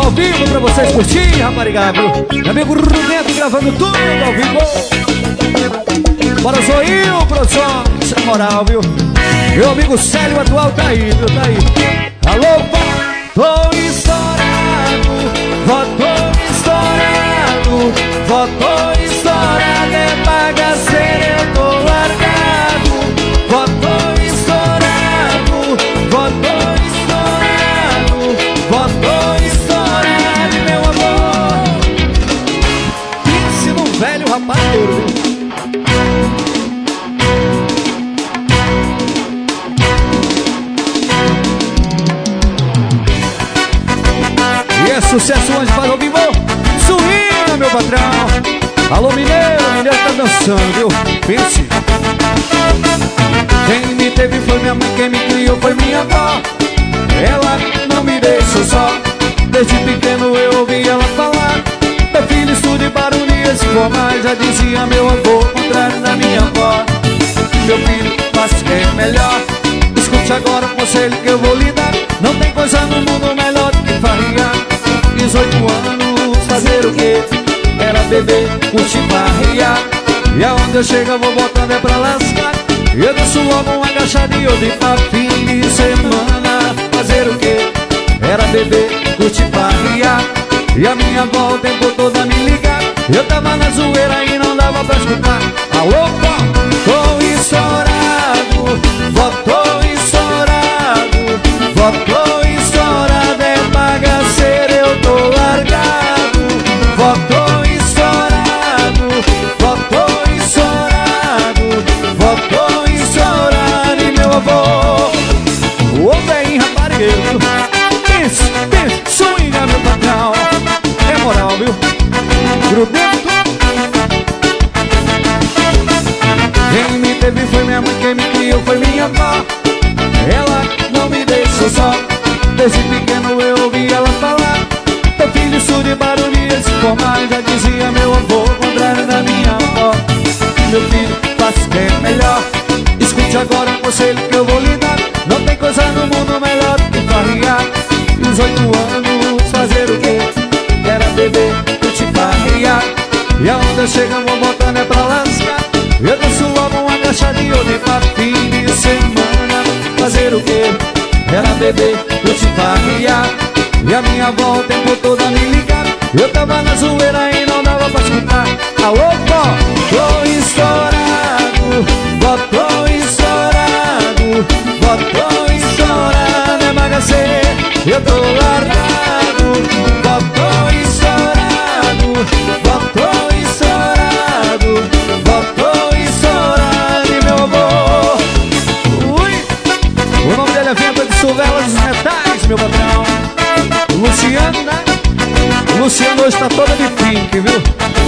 ao vivo pra vocês curtirem, rapariga, viu? Meu amigo Rubento gravando tudo ao vivo. Bora, Zoinho, produção, sem moral, viu? Meu amigo Célio atual tá aí, viu? Tá aí. Alô, tô estourado, voto estourado, voto estourado, é bagaceira, eu tô largado. Voto estourado, voto estourado, voto estourado, meu amor. Pense no velho rapadeiro, viu? É sucesso onde faz ao vivo. Suína, meu patrão. Alô, mineiro, mineiro tá dançando, viu? Pense. Quem me teve foi minha mãe, quem me criou foi minha avó. Ela não me deixou só. Desde pequeno eu ouvi ela falar: meu filho, estude baronia, se for mais, já dizia meu avô, contrário da minha avó. Meu filho, faça o que é melhor. Escute agora o conselho que eu vou lhe dar. Não tem coisa no mundo melhor do que farriar. 18 anos, fazer o quê? Era beber, curtir, farriar. E aonde eu chego eu vou botando é pra lascar. E eu desço logo um agachadinho de pra fim de semana. Fazer o quê? Era beber, curtir, farriar. E a minha avó o tempo todo a me ligar. Eu tava na zoeira e não dava pra escutar. Alô, tô estourado, voto estourado, voto estourado, é bagaceira, eu tô largado. Voto estourado, voto estourado, voto estourado, e meu avô, o bem raparigueiro. Pense, swinga, meu patrão. É moral, viu? Grudento. Quem me teve foi minha mãe, quem me criou foi minha avó. Ela não me deixou só. Desde pequeno eu ouvi ela falar: meu filho, estude baronia, se for mais, já dizia meu avô, contrário da minha avó. Meu filho, faça o que é melhor. Escute agora o conselho que eu vou lhe dar. Não tem coisa no mundo melhor do que farriar. 18 anos, fazer o quê? Era beber, curtir, farriar. E aonde eu chego eu vou botando é pra lascar. Eu desço logo um agachadinho de pra fim de semana. Fazer o quê? Era beber, curtir, farriar. E a minha avó o tempo todo a me ligar. Eu tava na zoeira e não dava pra escutar. Alô, vó, tô estourado, voto estourado, voto estourado, é bagaceira, eu tô largado. Voto estourado, voto estourado, voto estourado, e meu amor. Ui, o nome dele é Venda de Suvelas dos Metais, meu patrão. Luciano, né? Luciano hoje tá toda de pink, viu?